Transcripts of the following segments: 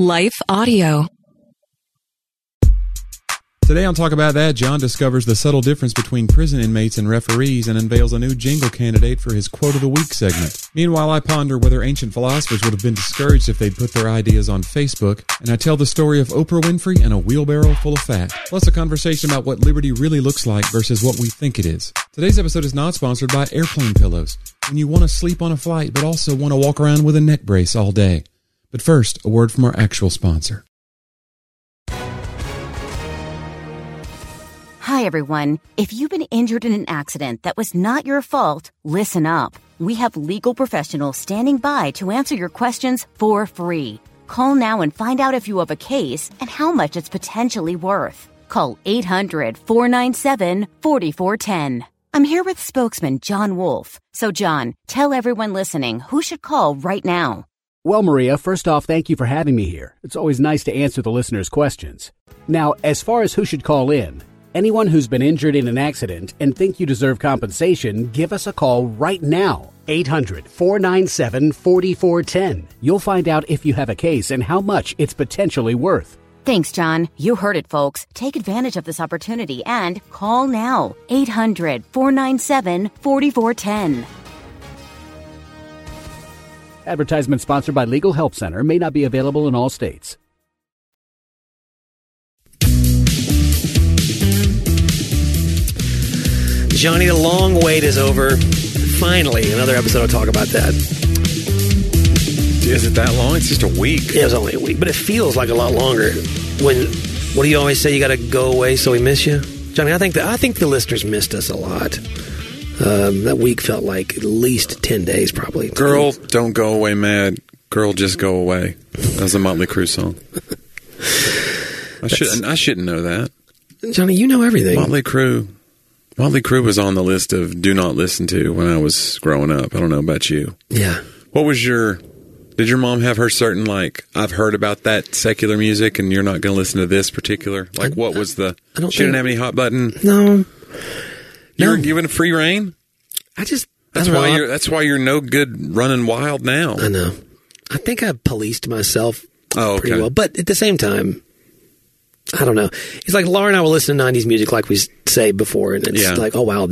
Life Audio. Today on Talk About That, John discovers the subtle difference between prison inmates and referees and unveils a new jingle candidate for his Quote of the Week segment. Meanwhile, I ponder whether ancient philosophers would have been discouraged if they'd put their ideas on Facebook, and I tell the story of Oprah Winfrey and a wheelbarrow full of fat, plus a conversation about what liberty really looks like versus what we think it is. Today's episode is not sponsored by Airplane Pillows, when you want to sleep on a flight but also want to walk around with a neck brace all day. But first, a word from our actual sponsor. Hi, everyone. If you've been injured in an accident that was not your fault, listen up. We have legal professionals standing by to answer your questions for free. Call now and find out if you have a case and how much it's potentially worth. Call 800-497-4410. I'm here with spokesman John Wolf. So, John, tell everyone listening who should call right now. Well, Maria, first off, thank you for having me here. It's always nice to answer the listeners' questions. Now, as far as who should call in, anyone who's been injured in an accident and think you deserve compensation, give us a call right now. 800-497-4410. You'll find out if you have a case and how much it's potentially worth. Thanks, John. You heard it, folks. Take advantage of this opportunity and call now. 800-497-4410. Advertisement sponsored by Legal Help Center. May not be available in all states. Johnny, the long wait is over. Finally, another episode of Talk About That. Is it that long? It's just a week. It was only a week, but it feels like a lot longer. What do you always say? You got to go away so we miss you? Johnny, I think the listeners missed us a lot. That week felt like at least 10 days, probably. Girl, don't go away mad. Girl, just go away. That was a Motley Crue song. I shouldn't know that. Johnny, you know everything. Motley Crue was on the list of do not listen to when I was growing up. I don't know about you. Yeah. Did your mom have her certain, like, I've heard about that secular music and you're not going to listen to this particular? Like, what was the... She didn't have any hot button? No. You were given free reign? That's why you're no good running wild now. I know. I think I policed myself pretty well. But at the same time, I don't know. It's like Laura and I will listen to 90s music like we say before. And it's like, oh, wow,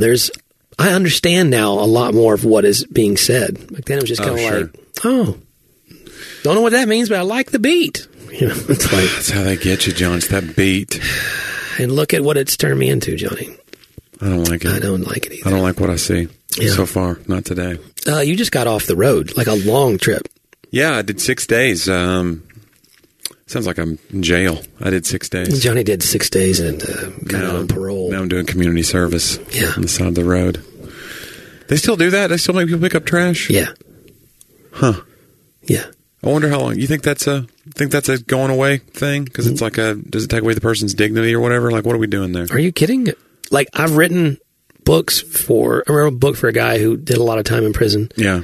I understand now a lot more of what is being said. Back then it was just kind of like, don't know what that means, but I like the beat. You know, it's like, that's how they get you, John. It's that beat. And look at what it's turned me into, Johnny. I don't like it. I don't like it either. I don't like what I see so far. Not today. You just got off the road, like a long trip. Yeah, I did 6 days. Sounds like I'm in jail. I did 6 days. Johnny did 6 days and got out on parole. Now I'm doing community service on the side of the road. They still do that? They still make people pick up trash? Yeah. Huh. Yeah. I wonder how long. You think that's a going away thing? Because it's like does it take away the person's dignity or whatever? Like, what are we doing there? Are you kidding? Like, I've written books I wrote a book for a guy who did a lot of time in prison. Yeah.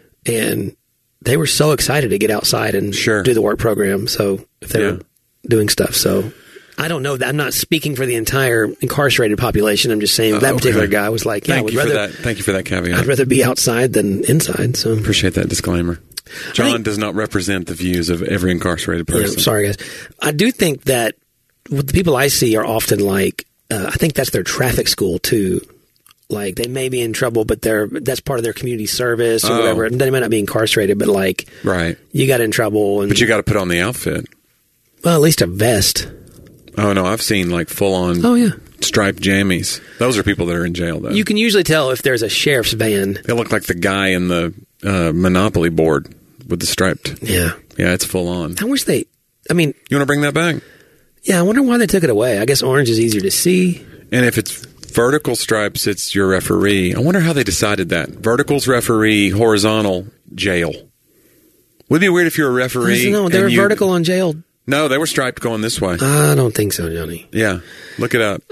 And they were so excited to get outside and do the work program. So if they were doing stuff. So I don't know. I'm not speaking for the entire incarcerated population. I'm just saying that particular guy was like, Thank you for that caveat. I'd rather be outside than inside. So appreciate that disclaimer. John does not represent the views of every incarcerated person. Yeah, sorry, guys. I do think that the people I see are often like, I think that's their traffic school too. Like, they may be in trouble, but that's part of their community service or whatever. And they might not be incarcerated, but like, you got in trouble. But you got to put on the outfit. Well, at least a vest. Oh, no, I've seen like full-on striped jammies. Those are people that are in jail, though. You can usually tell if there's a sheriff's van. They look like the guy in the Monopoly board with the striped. Yeah. Yeah, it's full-on. I wish you want to bring that back? Yeah, I wonder why they took it away. I guess orange is easier to see. And if it's vertical stripes, it's your referee. I wonder how they decided that. Vertical's referee, horizontal, jail. Would it be weird if you're a referee? No, they were vertical on jail. No, they were striped going this way. I don't think so, Johnny. Yeah, look it up.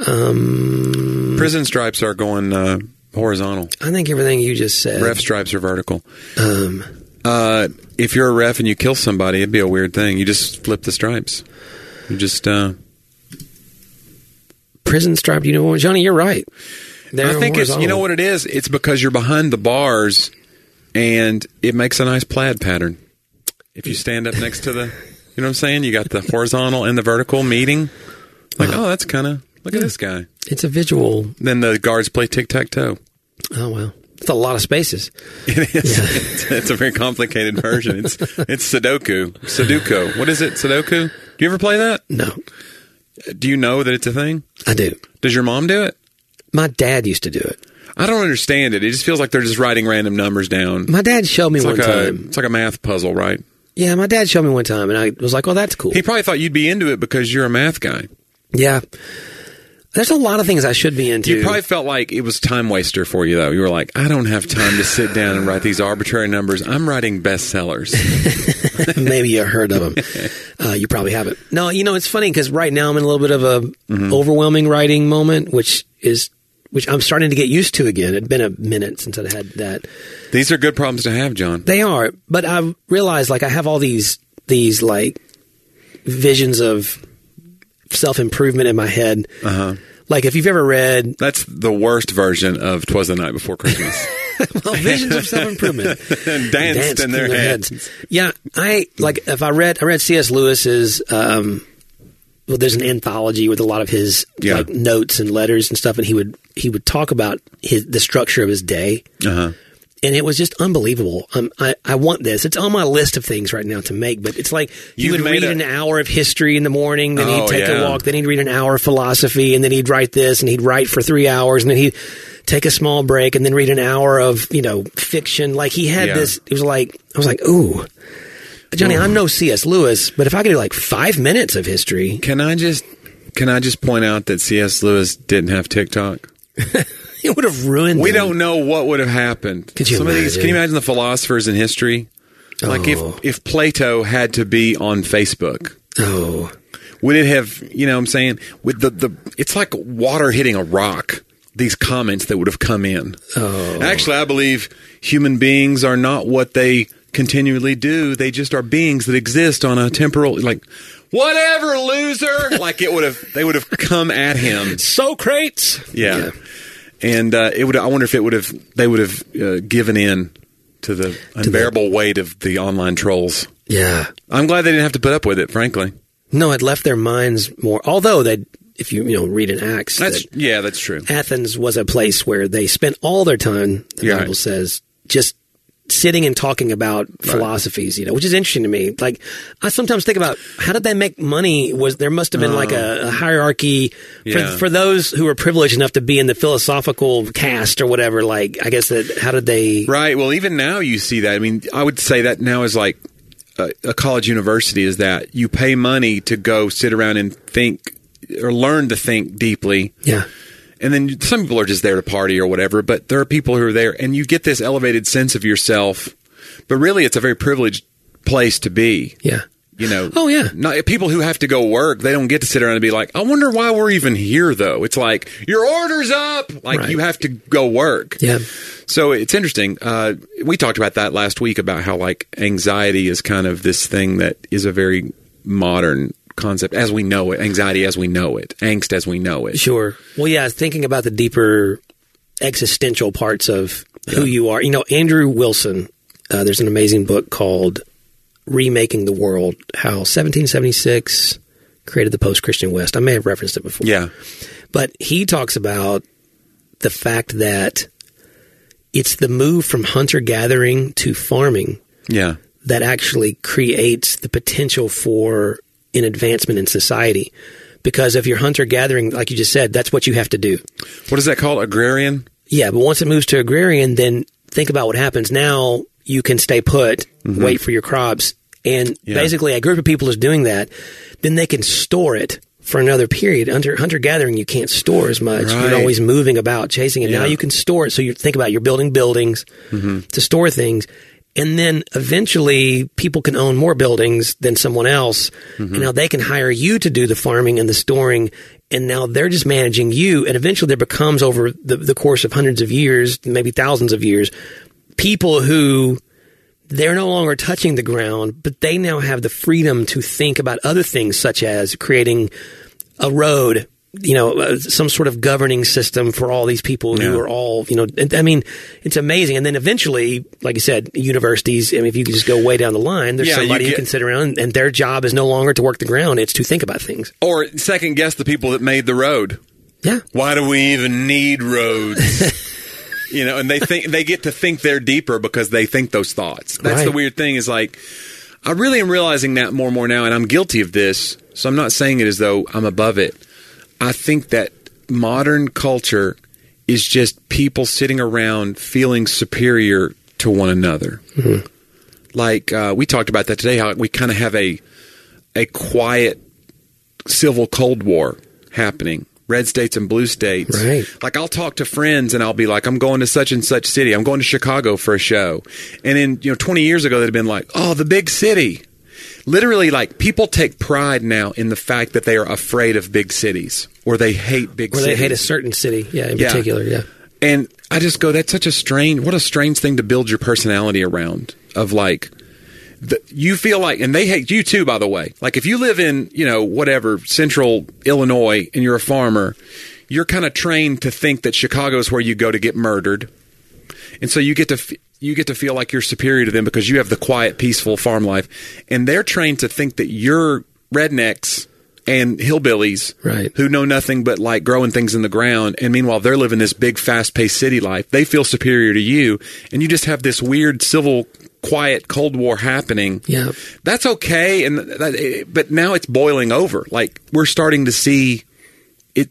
Prison stripes are going horizontal. I think everything you just said. Ref stripes are vertical. If you're a ref and you kill somebody, it'd be a weird thing. You just flip the stripes. You just... Prison stripe, Johnny, you're right. I think it's, you know what it is? It's because you're behind the bars and it makes a nice plaid pattern. If you stand up next to the You know what I'm saying? You got the horizontal and the vertical meeting. Like, oh, that's kind of, look at this guy. It's a visual. Then the guards play tic-tac-toe. Oh, wow. It's a lot of spaces. It is. Yeah. It's a very complicated version. It's Sudoku. Sudoku. What is it? Sudoku? Do you ever play that? No. Do you know that it's a thing? I do. Does your mom do it? My dad used to do it. I don't understand it. It just feels like they're just writing random numbers down. My dad showed me one time. It's like a math puzzle, right? Yeah, my dad showed me one time, and I was like, oh, that's cool. He probably thought you'd be into it because you're a math guy. Yeah. There's a lot of things I should be into. You probably felt like it was time waster for you, though. You were like, I don't have time to sit down and write these arbitrary numbers. I'm writing bestsellers. Maybe you heard of them. You probably haven't. No, it's funny because right now I'm in a little bit of a overwhelming writing moment, which I'm starting to get used to again. It'd been a minute since I'd had that. These are good problems to have, John. They are, but I've realized I have all these like visions of self-improvement in my head. Like if you've ever read... That's the worst version of 'Twas the Night Before Christmas. Well, visions of self-improvement. And danced in their heads. Yeah, I read C.S. Lewis's... there's an anthology with a lot of his like notes and letters and stuff, and he would talk about the structure of his day. And it was just unbelievable. I want this. It's on my list of things right now to make, but it's like he would read an hour of history in the morning, then he'd take a walk, then he'd read an hour of philosophy, and then he'd write this, and he'd write for 3 hours, and then he'd take a small break, and then read an hour of, fiction. Like he had this, it was like, I was like, ooh. Johnny, I'm no C.S. Lewis, but if I could do like 5 minutes of history. Can I just point out that C.S. Lewis didn't have TikTok? It would have ruined We don't know what would have happened. Could you imagine? Can you imagine the philosophers in history? Like if Plato had to be on Facebook. Oh. Would it have, what I'm saying? With it's like water hitting a rock. These comments that would have come in. Oh. Actually, I believe human beings are not what they continually do. They just are beings that exist on a temporal, like, whatever, loser. Like they would have come at him. Socrates. Yeah. And I wonder if they would have given in to the unbearable weight of the online trolls. Yeah. I'm glad they didn't have to put up with it, frankly. No, it left their minds more, although if you read in Acts. That's true. Athens was a place where they spent all their time, the Bible says, just sitting and talking about philosophies, which is interesting to me. Like, I sometimes think about how did they make money? There must have been like a hierarchy for those who were privileged enough to be in the philosophical caste or whatever. Like, I guess how did they? Right. Well, even now you see that. I mean, I would say that now is like a college university is that you pay money to go sit around and think or learn to think deeply. Yeah. And then some people are just there to party or whatever, but there are people who are there, and you get this elevated sense of yourself. But really, it's a very privileged place to be. Yeah. Oh, yeah. People who have to go work, they don't get to sit around and be like, I wonder why we're even here, though. It's like, your order's up. Like, you have to go work. Yeah. So it's interesting. We talked about that last week about how, like, anxiety is kind of this thing that is a very modern concept as we know it, anxiety as we know it, angst as we know it. Sure. Well, yeah, thinking about the deeper existential parts of who you are. Andrew Wilson, there's an amazing book called Remaking the World, how 1776 created the post-Christian West. I may have referenced it before. Yeah. But he talks about the fact that it's the move from hunter-gathering to farming that actually creates the potential for an advancement in society. Because if you're hunter-gathering, like you just said, that's what you have to do. What is that called? Agrarian? Yeah, but once it moves to agrarian, then think about what happens. Now you can stay put, wait for your crops, and basically a group of people is doing that. Then they can store it for another period. Under hunter-gathering, you can't store as much. Right. You're always moving about, chasing it. Now you can store it. So you think about you're building buildings to store things. And then eventually people can own more buildings than someone else. And now they can hire you to do the farming and the storing. And now they're just managing you. And eventually there becomes, over the course of hundreds of years, maybe thousands of years, people who they're no longer touching the ground, but they now have the freedom to think about other things, such as creating a road some sort of governing system for all these people who are all, I mean, it's amazing. And then eventually, like you said, universities, I mean, if you could just go way down the line, there's somebody who can sit around and their job is no longer to work the ground. It's to think about things. Or second guess the people that made the road. Yeah. Why do we even need roads? And they get to think they're deeper because they think those thoughts. That's the weird thing is like, I really am realizing that more and more now, and I'm guilty of this. So I'm not saying it as though I'm above it. I think that modern culture is just people sitting around feeling superior to one another. Mm-hmm. Like we talked about that today, how we kind of have a quiet civil Cold War happening. Red states and blue states. Right. Like I'll talk to friends and I'll be like, I'm going to such and such city. I'm going to Chicago for a show. And then, 20 years ago, they'd have been like, oh, the big city. Literally, like people take pride now in the fact that they are afraid of big cities or they hate big cities. Or they hate a certain city. Yeah, in particular. Yeah. And I just go, that's such what a strange thing to build your personality around of like, you feel like, and they hate you too, by the way. Like if you live in, whatever, central Illinois and you're a farmer, you're kind of trained to think that Chicago is where you go to get murdered. And so you get to feel like you're superior to them because you have the quiet, peaceful farm life. And they're trained to think that you're rednecks and hillbillies who know nothing but like growing things in the ground. And meanwhile, they're living this big, fast-paced city life. They feel superior to you. And you just have this weird civil quiet Cold War happening. Yeah. That's okay. But now it's boiling over. Like we're starting to see it,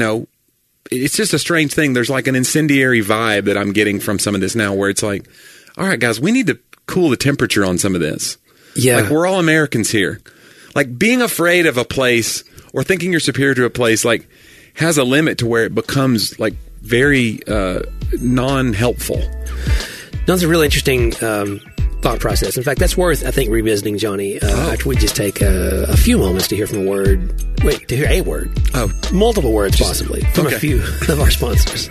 it's just a strange thing. There's like an incendiary vibe that I'm getting from some of this now where it's like, all right, guys, we need to cool the temperature on some of this. Yeah. Like we're all Americans here. Like being afraid of a place or thinking you're superior to a place, like has a limit to where it becomes like very non-helpful. No, it's a really interesting thought process. In fact, that's worth, I think, revisiting, Johnny, after we just take a few moments to hear from to hear a word. Oh. Multiple words, possibly, from a few of our sponsors.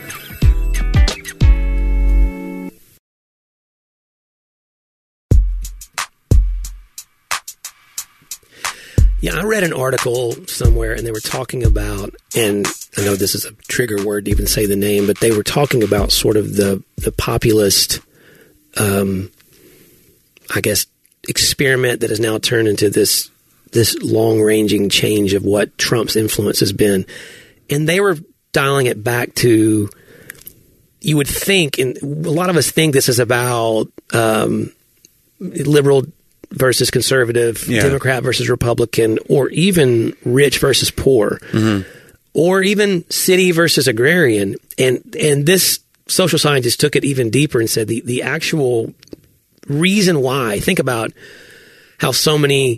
Yeah, I read an article somewhere, and they were talking about, and I know this is a trigger word to even say the name, but they were talking about sort of the populist I guess, experiment that has now turned into this long-ranging change of what Trump's influence has been. And they were dialing it back to, you would think, and a lot of us think this is about liberal versus conservative, Democrat versus Republican, or even rich versus poor, or even city versus agrarian. And this social scientist took it even deeper and said the actual reason why, think about how so many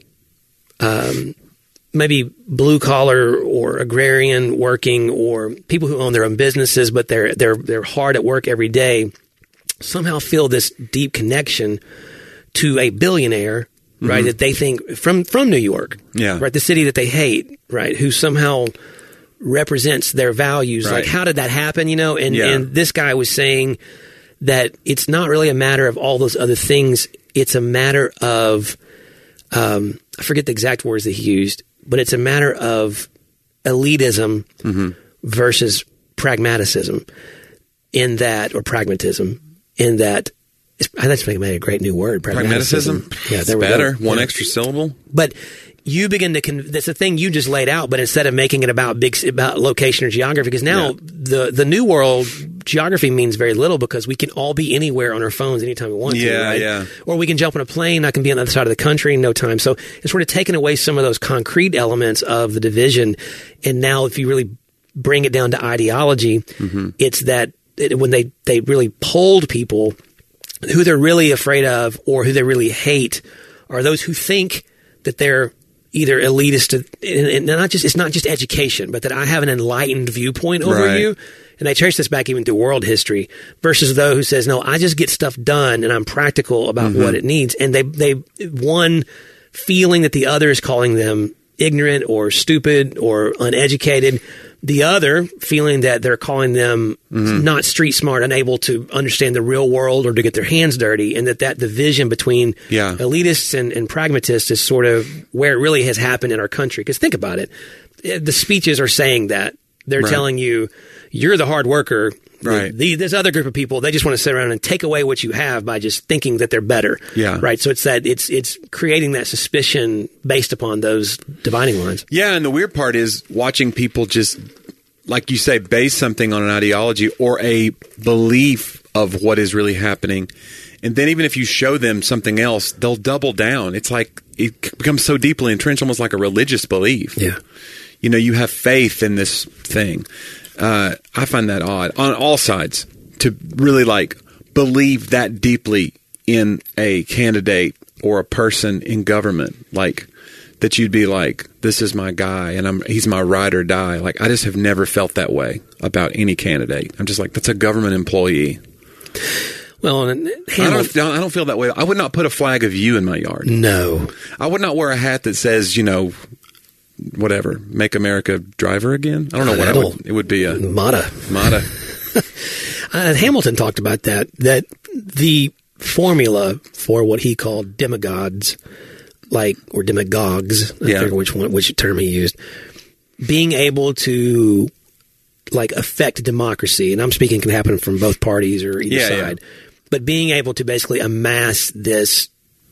maybe blue collar or agrarian working or people who own their own businesses, but they're hard at work every day, somehow feel this deep connection to a billionaire, right? That they think from New York, right? The city that they hate, right? Who somehow represents their values. Right. Like, how did that happen? And this guy was saying that it's not really a matter of all those other things. It's a matter of, I forget the exact words that he used, but it's a matter of elitism versus pragmatism or pragmatism in that. That's making a great new word. Pragmatism? Yeah, that's better. One extra syllable. But you begin to that's the thing you just laid out, but instead of making it about location or geography, because now the new world, geography means very little because we can all be anywhere on our phones anytime we want to, right? Yeah. Or we can jump on a plane, I can be on the other side of the country in no time. So it's sort of taken away some of those concrete elements of the division. And now if you really bring it down to ideology, it's that when they really polled people, who they're really afraid of or who they really hate are those who think that they're either elitist and it's not just education, but that I have an enlightened viewpoint over you. And they trace this back even through world history versus those who says, no, I just get stuff done and I'm practical about what it needs. And they one feeling that the other is calling them ignorant or stupid or uneducated. The other feeling that they're calling them not street smart, unable to understand the real world or to get their hands dirty, and that division between elitists and pragmatists is sort of where it really has happened in our country. Because think about it. The speeches are saying that They're telling you, you're the hard worker. Right. This other group of people, they just want to sit around and take away what you have by just thinking that they're better. Yeah. Right. So it's creating that suspicion based upon those dividing lines. Yeah. And the weird part is watching people just, like you say, base something on an ideology or a belief of what is really happening. And then even if you show them something else, they'll double down. It's like it becomes so deeply entrenched, almost like a religious belief. Yeah. You know, you have faith in this thing. I find that odd on all sides to really like believe that deeply in a candidate or a person in government, like that you'd be like, this is my guy and he's my ride or die. Like, I just have never felt that way about any candidate. I'm just like, that's a government employee. Well, I don't feel that way. I would not put a flag of you in my yard. No. I would not wear a hat that says, you know, whatever, make America driver again. I don't know what it would be. A MATA. Hamilton talked about that the formula for what he called demagogues, or demagogues, I forget which term he used, being able to affect democracy, and I'm speaking can happen from both parties or either side, but being able to basically amass this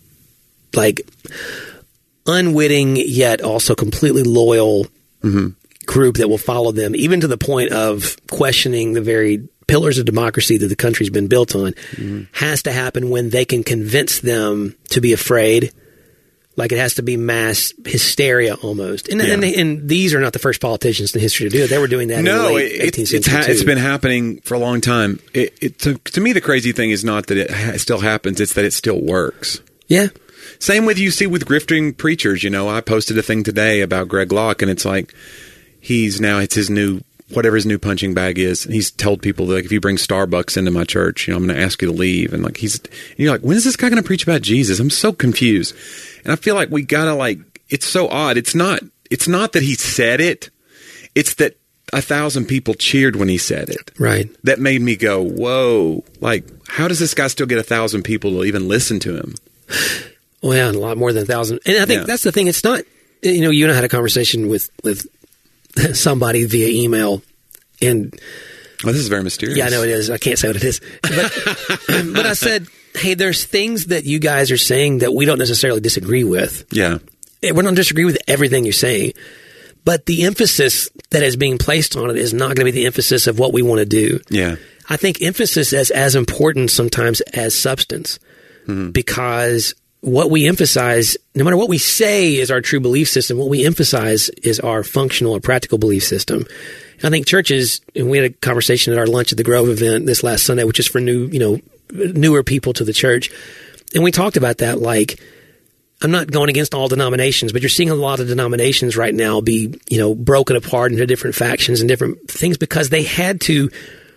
unwitting yet also completely loyal group that will follow them, even to the point of questioning the very pillars of democracy that the country's been built on, has to happen when they can convince them to be afraid. Like, it has to be mass hysteria almost. And these are not the first politicians in history to do it. They were doing that in the late 18th century. It's been happening for a long time. To me, the crazy thing is not that it still happens. It's that it still works. Yeah. Same with with grifting preachers. You know, I posted a thing today about Greg Locke, and it's like it's his new, whatever his new punching bag is. And he's told people that, if you bring Starbucks into my church, I'm going to ask you to leave. And you're like, when is this guy going to preach about Jesus? I'm so confused. And I feel like we gotta it's so odd. It's not that he said it. It's that 1,000 people cheered when he said it. Right. That made me go, whoa, how does this guy still get 1,000 people to even listen to him? Well, yeah, a lot more than 1,000. And I think that's the thing. It's not, you and I had a conversation with somebody via email, and this is very mysterious. Yeah, I know it is. I can't say what it is. But I said, hey, there's things that you guys are saying that we don't necessarily disagree with. Yeah. We don't disagree with everything you're saying. But the emphasis that is being placed on it is not going to be the emphasis of what we want to do. Yeah. I think emphasis is as important sometimes as substance, because what we emphasize, no matter what we say is our true belief system, what we emphasize is our functional or practical belief system. I think churches, and we had a conversation at our Lunch at the Grove event this last Sunday, which is for newer people to the church. And we talked about that. I'm not going against all denominations, but you're seeing a lot of denominations right now be, broken apart into different factions and different things because they had to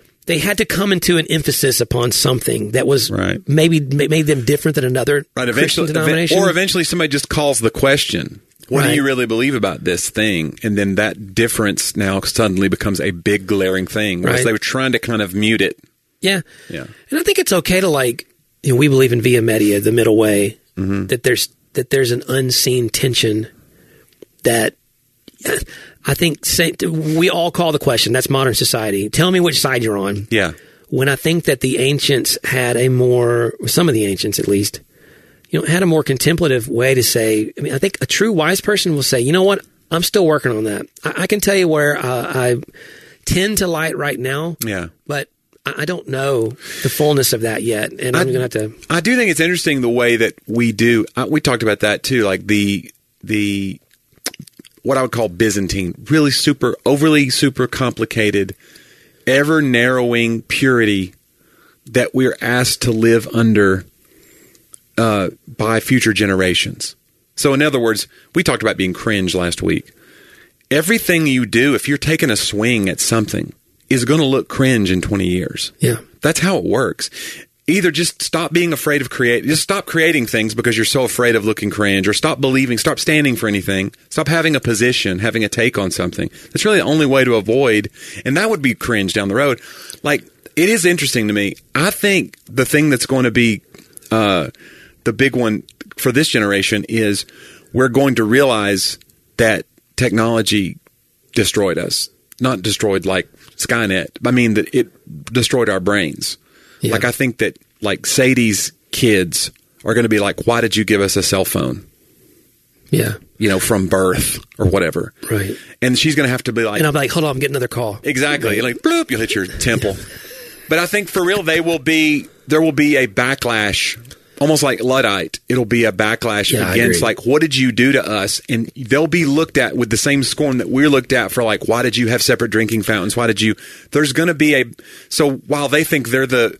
come into an emphasis upon something that was maybe made them different than another Christian denomination. Or eventually somebody just calls the question, what do you really believe about this thing? And then that difference now suddenly becomes a big glaring thing. Whereas they were trying to kind of mute it. Yeah. Yeah. And I think it's okay to we believe in via media, the middle way, that there's an unseen tension that I think we all call the question. That's modern society. Tell me which side you're on. Yeah. When I think that the ancients had some of the ancients at least, had a more contemplative way to say, I think a true wise person will say, you know what? I'm still working on that. I can tell you where I tend to light right now. Yeah. But I don't know the fullness of that yet, and I'm going to have to. I do think it's interesting the way that we do. We talked about that too, like the what I would call Byzantine, really overly super complicated, ever narrowing purity that we're asked to live under by future generations. So, in other words, we talked about being cringe last week. Everything you do, if you're taking a swing at something, is going to look cringe in 20 years. Yeah. That's how it works. Either just stop being afraid of just stop creating things because you're so afraid of looking cringe, or stop standing for anything, stop having a position, having a take on something. That's really the only way to avoid, and that would be cringe down the road. It is interesting to me. I think the thing that's going to be the big one for this generation is we're going to realize that technology destroyed us. not destroyed like Skynet. I mean that it destroyed our brains. Yeah. Like I think that like Sadie's kids are going to be like, why did you give us a cell phone? Yeah. You know, from birth or whatever. Right. And she's going to have to be like... And I'll be like, hold on, I'm getting another call. Exactly. Right. Like, bloop, you'll hit your temple. But I think for real, there will be a backlash, almost like Luddite. It'll be a backlash against, like, what did you do to us? And they'll be looked at with the same scorn that we're looked at for, like, why did you have separate drinking fountains? Why did you... There's going to be so while they think they're the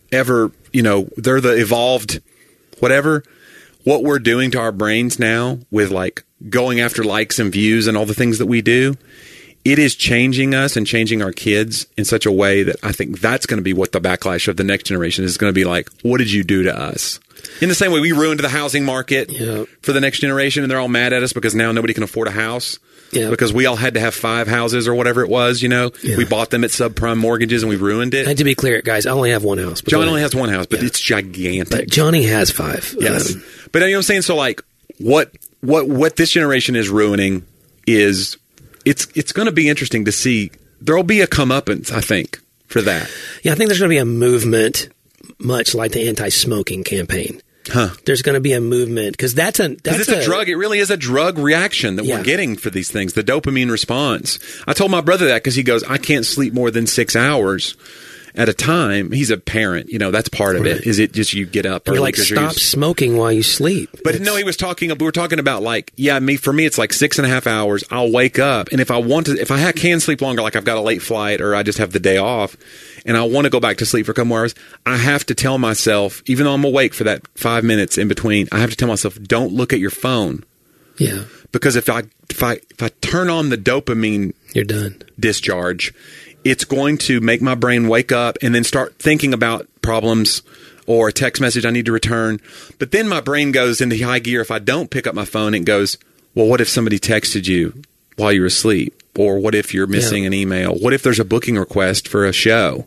they're the evolved whatever, what we're doing to our brains now with, like, going after likes and views and all the things that we do, it is changing us and changing our kids in such a way that I think that's going to be what the backlash of the next generation is going to be like. What did you do to us? In the same way we ruined the housing market for the next generation, and they're all mad at us because now nobody can afford a house because we all had to have 5 houses or whatever it was, you know. We bought them at subprime mortgages and we ruined it. And to be clear, guys, I only have one house. John only has one house, but it's gigantic. But Johnny has 5. Yes. But you know what I'm saying? So like what this generation is ruining is it's going to be interesting to see. There'll be a comeuppance, I think, for that. Yeah, I think there's going to be a movement much like the anti-smoking campaign. There's going to be a movement because that's a drug. It really is a drug reaction that we're getting for these things, the dopamine response. I told my brother that because he goes, I can't sleep more than 6 hours at a time. He's a parent, you know, that's part of it. Is it just you get up? You're like, stop smoking while you sleep. But no, we were talking about like, for me, it's like 6.5 hours. I'll wake up. And if I can sleep longer, like I've got a late flight or I just have the day off and I want to go back to sleep for a couple more hours, I have to tell myself, even though I'm awake for that 5 minutes in between, I have to tell myself, don't look at your phone. Yeah. Because if I turn on the dopamine you're done discharge, it's going to make my brain wake up and then start thinking about problems or a text message I need to return. But then my brain goes into high gear. If I don't pick up my phone, it goes, well, what if somebody texted you while you were asleep? Or what if you're missing an email? What if there's a booking request for a show?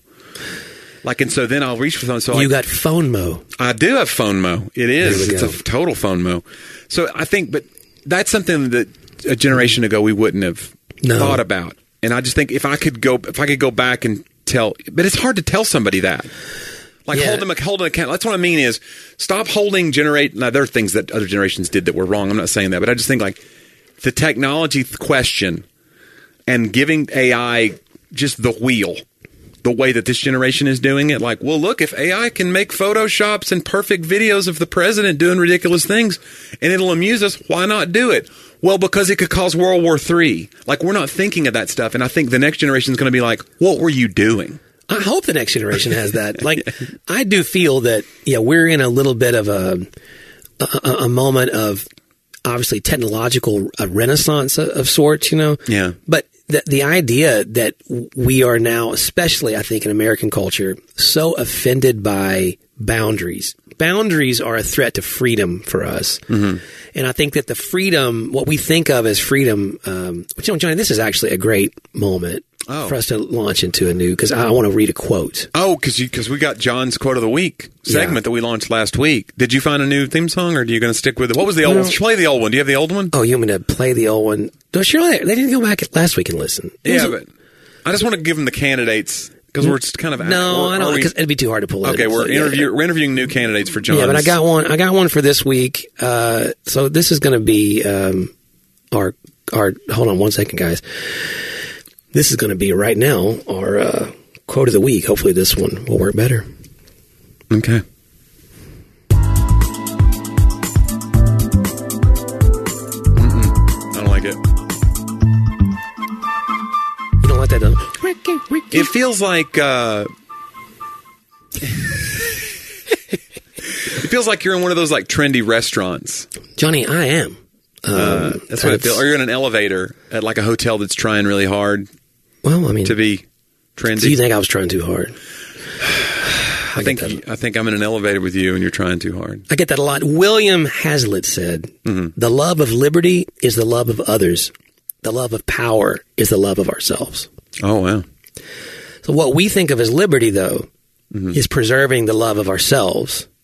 Like, and so then I'll reach for the phone. So you got FOMO. I do have FOMO. It is. It's a total FOMO. So I think, but that's something that a generation ago we wouldn't have thought about. And I just think if I could go back and tell, but it's hard to tell somebody that. Like hold them account. That's what I mean is stop holding Now there are things that other generations did that were wrong. I'm not saying that, but I just think like the technology question and giving AI just the wheel, the way that this generation is doing it. Like, well, look, if AI can make Photoshops and perfect videos of the president doing ridiculous things and it'll amuse us, why not do it? Well, because it could cause World War III. Like, we're not thinking of that stuff. And I think the next generation is going to be like, what were you doing? I hope the next generation has that. Like, I do feel that, we're in a little bit of a moment of obviously technological renaissance of sorts, you know? Yeah. But the idea that we are now, especially I think in American culture, so offended by boundaries. Boundaries are a threat to freedom for us. Mm-hmm. And I think that the freedom, what we think of as freedom, Johnny, this is actually a great moment for us to launch into a new, because I want to read a quote. Oh, because we got John's Quote of the Week segment that we launched last week. Did you find a new theme song, or are you going to stick with it? What was the old one? Play the old one. Do you have the old one? Oh, you want me to play the old one? No, surely they didn't go back last week and listen. But I just want to give them the candidates. Because we're just kind of no, I don't. Because it'd be too hard to pull it. Okay, we're interviewing new candidates for John. Yeah, but I got one for this week. So this is going to be our. Hold on one second, guys. This is going to be right now our quote of the week. Hopefully, this one will work better. Okay. I don't like it. You don't like that, though? It feels like you're in one of those like trendy restaurants. Johnny, I am. That's what it feels. Or you're in an elevator at like a hotel that's trying really hard. Well, I mean, to be trendy. Do you think I was trying too hard? I think I'm in an elevator with you and you're trying too hard. I get that a lot. William Hazlitt said, "The love of liberty is the love of others. The love of power is the love of ourselves." Oh, wow. So what we think of as liberty, though, is preserving the love of ourselves as opposed to the love of others. Because, you know, I don't know, because it'd be too hard to pull it.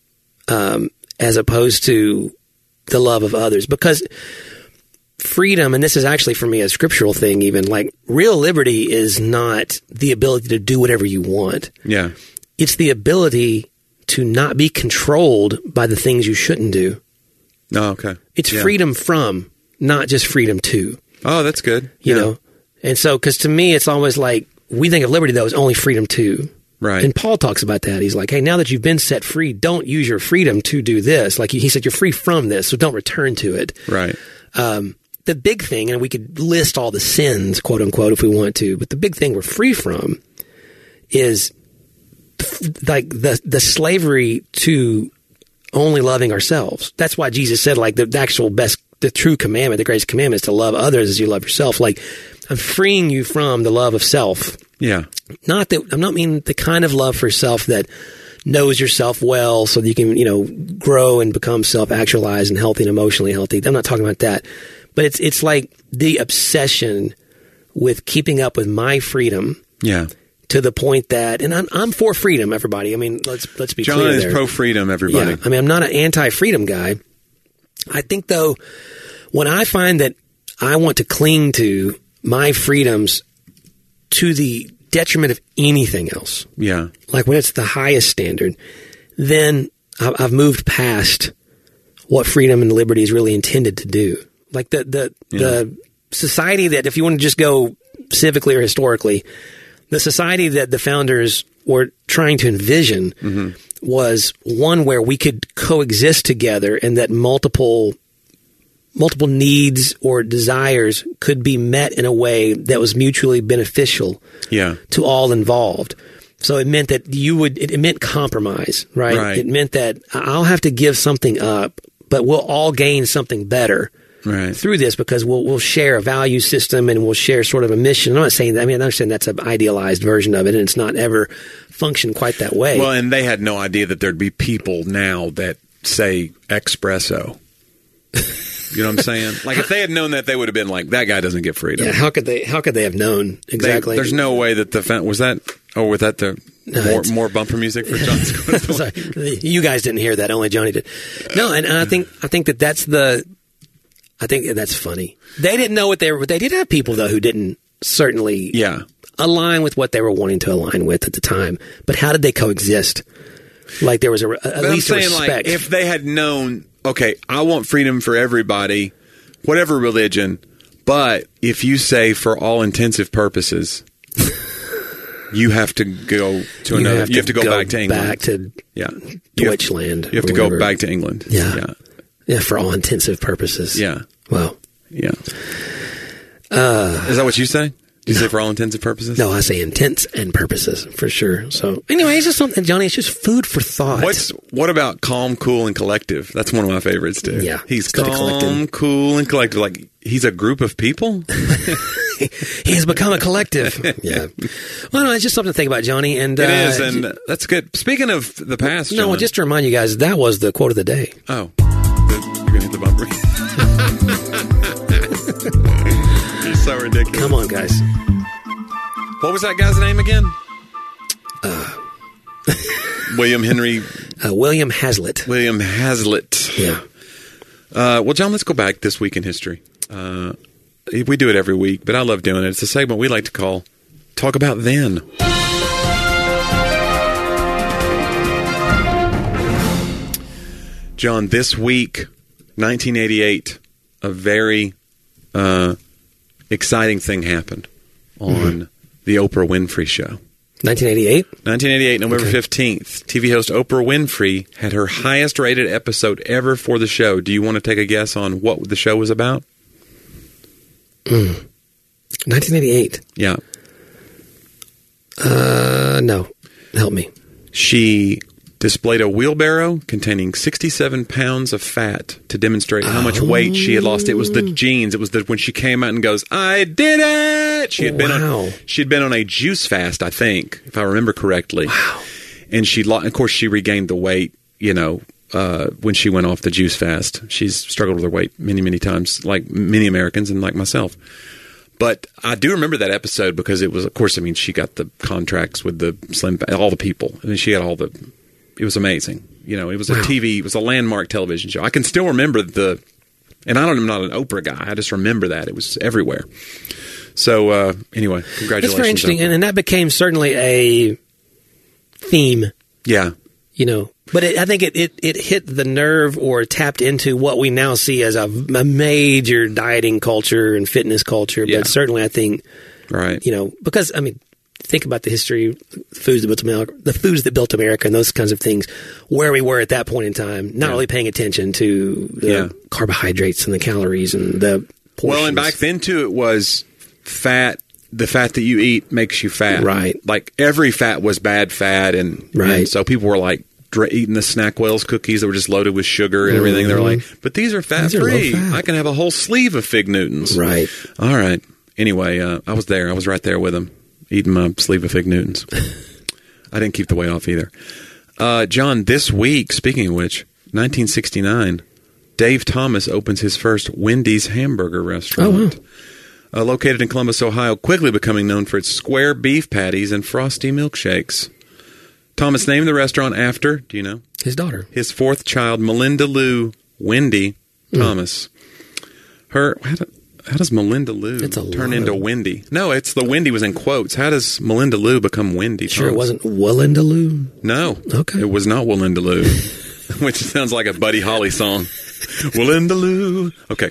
Okay, we're interviewing new candidates for John. This is going to be right now our quote of the week. Hopefully this one will work better. freedom, and this is actually for me a scriptural thing even, like real liberty is not the ability to do whatever you want. Yeah. It's the ability to not be controlled by the things you shouldn't do. Oh, okay. It's freedom from, not just freedom to. Oh, that's good. You know? And so, because to me, it's always like, we think of liberty, though, as only freedom to. Right. And Paul talks about that. He's like, hey, now that you've been set free, don't use your freedom to do this. Like he said, you're free from this, so don't return to it. Right. The big thing, and we could list all the sins, quote unquote, if we want to, but the big thing we're free from is like the slavery to only loving ourselves. That's why Jesus said, like, the actual best, the true commandment, the greatest commandment is to love others as you love yourself. Like, I'm freeing you from the love of self. Yeah. Not that, I'm not meaning the kind of love for self that knows yourself well so that you can, grow and become self-actualized and healthy and emotionally healthy. I'm not talking about that. But it's like the obsession with keeping up with my freedom. Yeah. To the point that, and I'm for freedom, everybody. I mean, let's be John clear. John is there. pro-freedom, everybody. Yeah. I mean, I'm not an anti-freedom guy. I think, though, when I find that I want to cling to my freedoms to the detriment of anything else, like when it's the highest standard, then I've moved past what freedom and liberty is really intended to do. Like the society that, if you want to just go civically or historically, the society that the founders were trying to envision was one where we could coexist together, and that multiple needs or desires could be met in a way that was mutually beneficial to all involved. So it meant that it meant compromise, right? It meant that I'll have to give something up, but we'll all gain something better. Through this, because we'll share a value system and we'll share sort of a mission. I'm not saying that. I mean, I understand that's an idealized version of it, and it's not ever functioned quite that way. Well, and they had no idea that there'd be people now that say espresso. You know what I'm saying? Like, if they had known that, they would have been like, that guy doesn't get freedom. Yeah, how could they have known exactly? There's no way that was that the more bumper music for John Scott? Sorry, you guys didn't hear that. Only Johnny did. No, and I think that's funny. They didn't know what they were, but they did have people, though, who didn't certainly align with what they were wanting to align with at the time. But how did they coexist? Like, there was at least a respect. Like, if they had known, okay, I want freedom for everybody, whatever religion, but if you say for all intensive purposes, you have to go to another. You have to go back to England. Back to Deutschland. You have to go back to England. Yeah, for all intensive purposes. Yeah. Wow. Yeah. Is that what you say? Do you say for all intensive purposes? No, I say intents and purposes, for sure. So, anyway, it's just something, Johnny, it's just food for thought. What about calm, cool, and collective? That's one of my favorites, too. Yeah. He's calm, cool, and collective. Like, he's a group of people? He has become a collective. Yeah. Well, no, it's just something to think about, Johnny. And it is, and that's good. Speaking of the past, John. No, just to remind you guys, that was the quote of the day. Oh. You're going to hit the bumper. He's so ridiculous. Come on, guys. What was that guy's name again? William Henry. William Hazlitt. William Hazlitt. Yeah. Well, John, let's go back this week in history. We do it every week, but I love doing it. It's a segment we like to call Talk About Then. John, this week, 1988, a very exciting thing happened on the Oprah Winfrey Show. 1988? 1988, November 15th. TV host Oprah Winfrey had her highest rated episode ever for the show. Do you want to take a guess on what the show was about? 1988? Yeah. No. Help me. She displayed a wheelbarrow containing 67 pounds of fat to demonstrate how much weight she had lost. It was the jeans. It was when she came out and goes, "I did it!" She had been on a juice fast, I think, if I remember correctly. Wow. And of course, she regained the weight, when she went off the juice fast. She's struggled with her weight many, many times, like many Americans and like myself. But I do remember that episode because it was, of course, she got the contracts with the Slim, all the people. I mean, she had all the... It was amazing. It was a TV, it was a landmark television show. I can still remember the And I'm not an Oprah guy. I just remember that. It was everywhere. So, anyway, congratulations. It's very interesting. And that became certainly a theme. Yeah. You know, but I think it hit the nerve or tapped into what we now see as a major dieting culture and fitness culture. But certainly I think, right. You know, because, I mean, think about the history, the foods that built America and those kinds of things, where we were at that point in time, not really paying attention to the carbohydrates and the calories and the portions. Well, and back then, too, it was fat. The fat that you eat makes you fat. Right. Like, every fat was bad fat. And so people were like, eating the Snackwell's cookies that were just loaded with sugar and everything. They're like, but these are fat-free. I can have a whole sleeve of Fig Newtons. Right. All right. Anyway, I was there. I was right there with them, eating my sleeve of Fig Newtons. I didn't keep the weight off either. John, this week, speaking of which, 1969, Dave Thomas opens his first Wendy's hamburger restaurant. Oh, wow. Located in Columbus, Ohio, quickly becoming known for its square beef patties and frosty milkshakes. Thomas named the restaurant after, do you know? His daughter. His fourth child, Melinda Lou Wendy Thomas. How does Melinda Lou turn into Wendy? No, it's the Wendy was in quotes. How does Melinda Lou become Wendy Sure, Thomas? it wasn't Willinda Lou? No. Okay. It was not Willinda Lou, which sounds like a Buddy Holly song. Willinda Lou. Okay.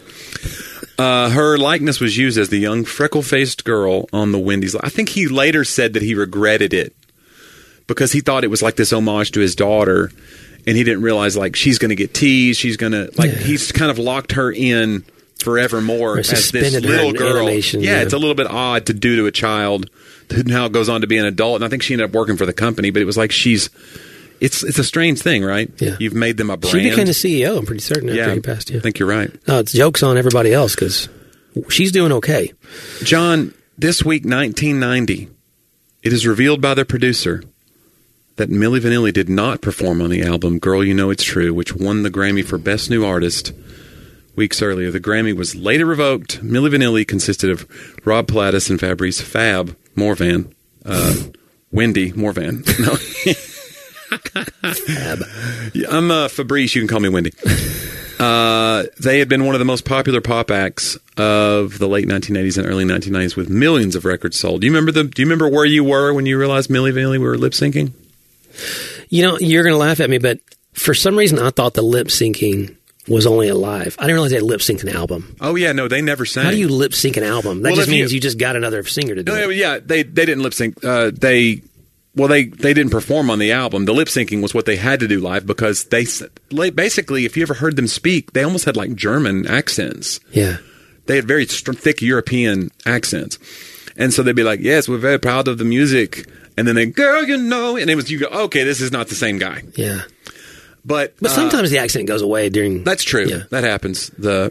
Her likeness was used as the young freckle-faced girl on the Wendy's. I think he later said that he regretted it because he thought it was like this homage to his daughter, and he didn't realize, like, she's going to get teased. She's going to, like, he's kind of locked her in forevermore as this little girl. It's a little bit odd to do to a child who now goes on to be an adult, and I think she ended up working for the company, but it was like it's a strange thing, right? Yeah. You've made them a brand. She became the CEO, I'm pretty certain, after he passed. I think you're right. No, it's jokes on everybody else because she's doing okay. John, this week, 1990, it is revealed by the producer that Milli Vanilli did not perform on the album Girl You Know It's True, which won the Grammy for Best New Artist weeks earlier. The Grammy was later revoked. Milli Vanilli consisted of Rob Pilatus and Fabrice Fab Morvan. Wendy Morvan. No. Fab. I'm Fabrice. You can call me Wendy. They had been one of the most popular pop acts of the late 1980s and early 1990s with millions of records sold. Do you remember where you were when you realized Milli Vanilli were lip syncing? You know, you're going to laugh at me, but for some reason I thought the lip syncing was only alive. I didn't realize they had lip synced an album. Oh, yeah. No, they never sang. How do you lip sync an album? That just means you just got another singer to do it. Yeah, they didn't lip sync. They didn't perform on the album. The lip syncing was what they had to do live because they basically, if you ever heard them speak, they almost had like German accents. Yeah. They had very thick European accents. And so they'd be like, yes, we're very proud of the music. And then they, girl, you know, and it was, you go, okay, this is not the same guy. Yeah. But sometimes the accent goes away during. That's true. Yeah. That happens. But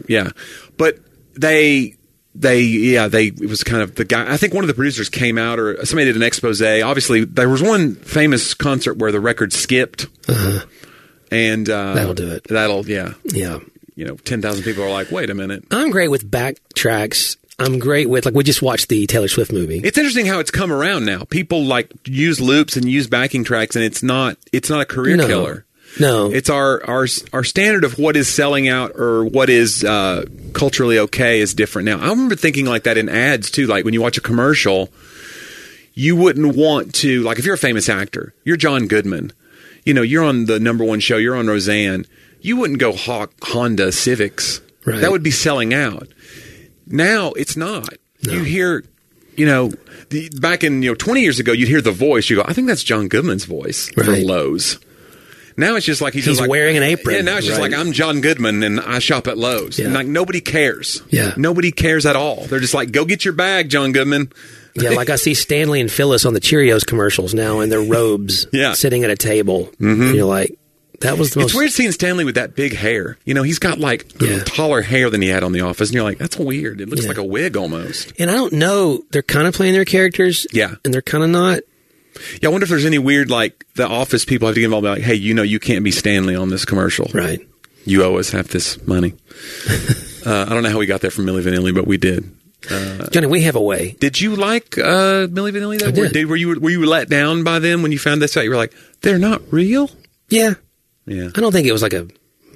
it was kind of the guy. I think one of the producers came out or somebody did an expose. Obviously, there was one famous concert where the record skipped. And that'll do it. Yeah. You know, 10,000 people are like, wait a minute. I'm great with backtracks. I'm great with, like, we just watched the Taylor Swift movie. It's interesting how it's come around now. People, like, use loops and use backing tracks, and it's not a career killer. No. It's our standard of what is selling out or what is culturally okay is different now. I remember thinking like that in ads, too. Like, when you watch a commercial, you wouldn't want to, like, if you're a famous actor, you're John Goodman, you know, you're on the number one show, you're on Roseanne, you wouldn't go hawk Honda Civics. Right. That would be selling out. Now, it's not. No. You hear, you know, back in, 20 years ago, you'd hear the voice. You go, I think that's John Goodman's voice from Lowe's. Now it's just like he's like, wearing an apron. Yeah, now it's just like, I'm John Goodman and I shop at Lowe's. Yeah. And like nobody cares. Yeah. Nobody cares at all. They're just like, go get your bag, John Goodman. Yeah, like I see Stanley and Phyllis on the Cheerios commercials now in their robes sitting at a table. Mm-hmm. And you're like, that was the most... It's weird seeing Stanley with that big hair. You know, he's got like taller hair than he had on The Office. And you're like, that's weird. It looks like a wig almost. And I don't know. They're kind of playing their characters. Yeah. And they're kind of not. Yeah, I wonder if there's any weird, like, The Office people have to get involved, like, hey, you can't be Stanley on this commercial. Right. You owe us half this money. I don't know how we got there from Milli Vanilli, but we did. Johnny, we have a way. Did you like Milli Vanilli, though? I did. Were you let down by them when you found this out? You were like, they're not real? Yeah. Yeah. I don't think it was like a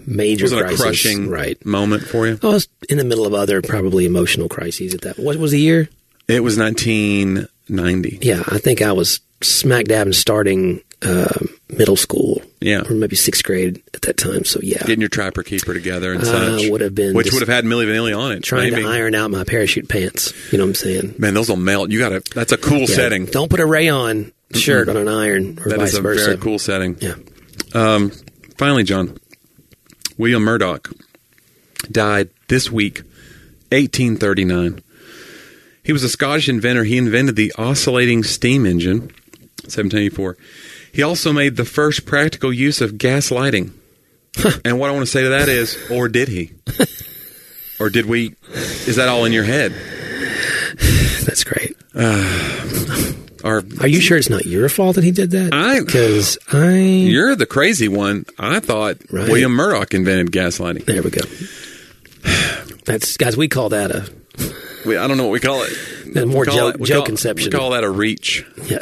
major crisis. Was it a crushing moment for you? I was in the middle of other probably emotional crises at that. What was the year? It was 1990. Yeah, I think I was smack dab in starting middle school. Yeah. Or maybe 6th grade at that time. So, yeah. Getting your Trapper Keeper together and such. Would have been. Which would have had Milli Vanilli on it. Trying to iron out my parachute pants. You know what I'm saying? Man, those will melt. That's a cool setting. Don't put a rayon shirt on an iron or that vice versa. That is a very cool setting. Yeah. Finally, John, William Murdoch died this week, 1839. He was a Scottish inventor. He invented the oscillating steam engine, 1784. He also made the first practical use of gas lighting. And what I want to say to that is, or did he? Or did we? Is that all in your head? That's great. Are you sure it's not your fault that he did that? You're the crazy one. I thought William Murdoch invented gas lighting. There we go. Guys, we call that I don't know what we call it. Joke conception. We call that a reach. Yeah.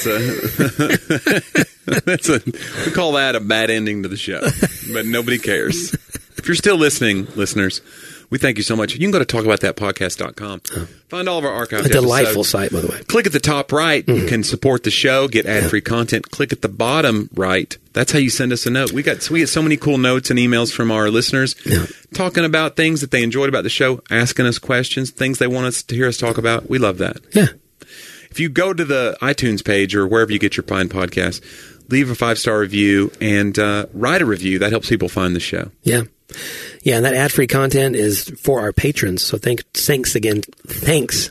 We call that a bad ending to the show. But nobody cares. If you're still listening, listeners, we thank you so much. You can go to talkaboutthatpodcast.com. Find all of our archives. A delightful site, by the way. Click at the top right. You can support the show, get ad-free content. Click at the bottom right. That's how you send us a note. We get so many cool notes and emails from our listeners talking about things that they enjoyed about the show, asking us questions, things they want us to hear us talk about. We love that. Yeah. If you go to the iTunes page or wherever you get your fine podcasts, leave a 5-star review and write a review. That helps people find the show. Yeah. Yeah, and that ad-free content is for our patrons. So thanks again. Thanks.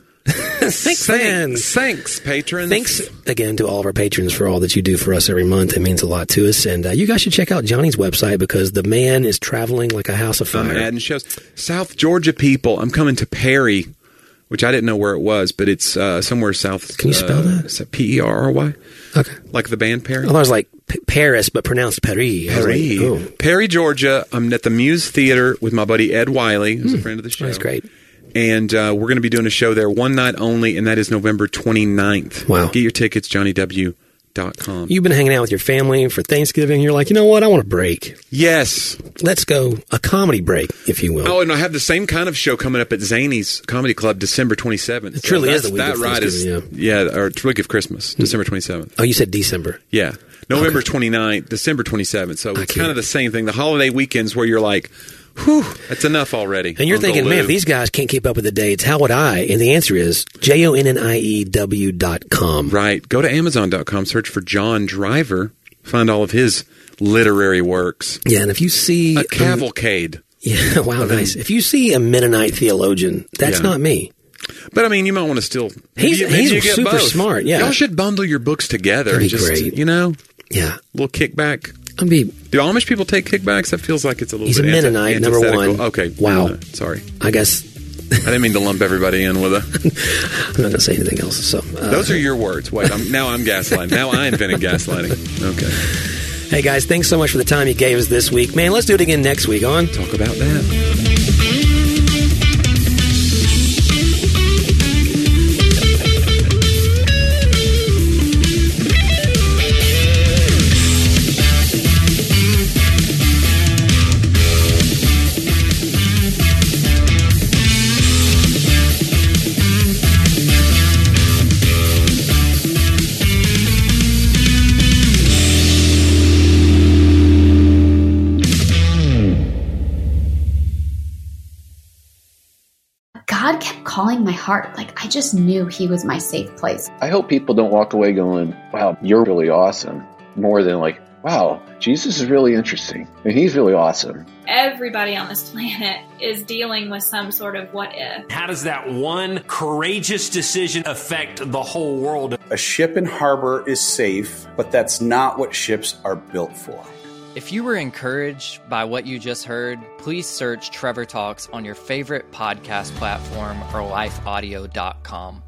Thanks, patrons. Thanks again to all of our patrons for all that you do for us every month. It means a lot to us. And you guys should check out Johnny's website because the man is traveling like a house of fire. I'm adding shows. South Georgia people, I'm coming to Perry, which I didn't know where it was, but it's somewhere south. Can you spell that? Perry. Okay. Like the band Perry? I thought it was like Paris, but pronounced Perry. Perry. Like, oh. Perry, Georgia. I'm at the Muse Theater with my buddy Ed Wiley, who's a friend of the show. That's great. And we're going to be doing a show there one night only, and that is November 29th. Wow. Get your tickets, JohnnyW.com. You've been hanging out with your family for Thanksgiving. You're like, you know what? I want a break. Yes. Let's go a comedy break, if you will. Oh, and I have the same kind of show coming up at Zany's Comedy Club December 27th. It truly is the week of Thanksgiving, or it's week of Christmas, December 27th. Oh, you said December. Yeah. November 29th, December 27th. So it's kind of the same thing. The holiday weekends where you're like, whew, that's enough already. And you're thinking, man, if these guys can't keep up with the dates, how would I? And the answer is JONNIEW.com. Right. Go to Amazon.com, search for John Driver, find all of his literary works. Yeah, and if you see... A cavalcade. Yeah, wow, nice. If you see a Mennonite theologian, that's not me. But, I mean, you might want to still... He's super both. smart, yeah. Y'all should bundle your books together. That'd be great. You know? Yeah. A little kickback. Do Amish people take kickbacks? That feels like it's a little bit... He's a Mennonite, number one. Okay. Wow. Sorry. I guess... I didn't mean to lump everybody in with a... I'm not going to say anything else. So those are your words. Wait, now I'm gaslighting. Now I invented gaslighting. Okay. Hey, guys, thanks so much for the time you gave us this week. Man, let's do it again next week on Talk About That. God kept calling my heart. Like, I just knew he was my safe place. I hope people don't walk away going, wow, you're really awesome. More than like, wow, Jesus is really interesting. And he's really awesome. Everybody on this planet is dealing with some sort of what if. How does that one courageous decision affect the whole world? A ship in harbor is safe, but that's not what ships are built for. If you were encouraged by what you just heard, please search Trevor Talks on your favorite podcast platform or lifeaudio.com.